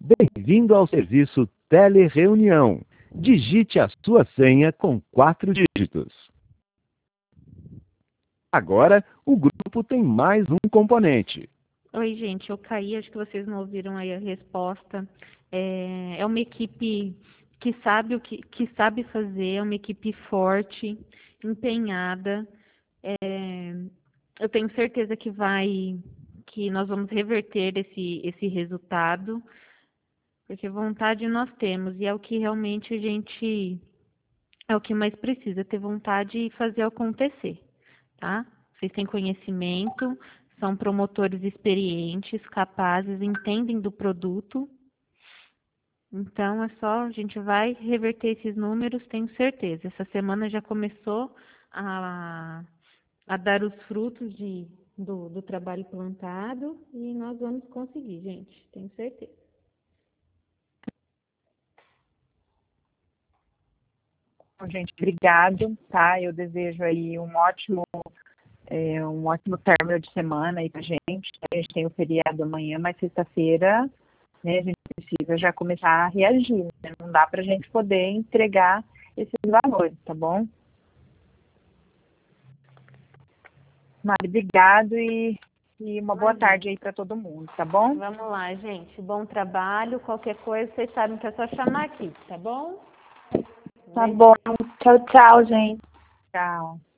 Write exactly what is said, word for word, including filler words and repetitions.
Bem-vindo ao serviço Telereunião. Digite a sua senha com quatro dígitos. Agora, o grupo tem mais um componente. Oi, gente, eu caí, acho que vocês não ouviram aí a resposta. É, é uma equipe que sabe o que, que sabe fazer, é uma equipe forte, empenhada. É, eu tenho certeza que vai, que nós vamos reverter esse, esse resultado, porque vontade nós temos e é o que realmente a gente é o que mais precisa, ter vontade e fazer acontecer, tá? Vocês têm conhecimento, são promotores experientes, capazes, entendem do produto. Então, é só, a gente vai reverter esses números, tenho certeza. Essa semana já começou a, a dar os frutos de, do, do trabalho plantado e nós vamos conseguir, gente, tenho certeza. Bom, gente, obrigado, tá? Eu desejo aí um ótimo, é, um ótimo término de semana aí pra gente. A gente tem o feriado amanhã, mas sexta-feira, né, a gente precisa já começar a reagir, né? Não dá pra gente poder entregar esses valores, tá bom? Mari, obrigado e, e uma boa tarde aí para todo mundo, tá bom? Vamos lá, gente. Bom trabalho. Qualquer coisa, vocês sabem que é só chamar aqui, tá bom? Tá bom. Tchau, tchau, gente. Tchau.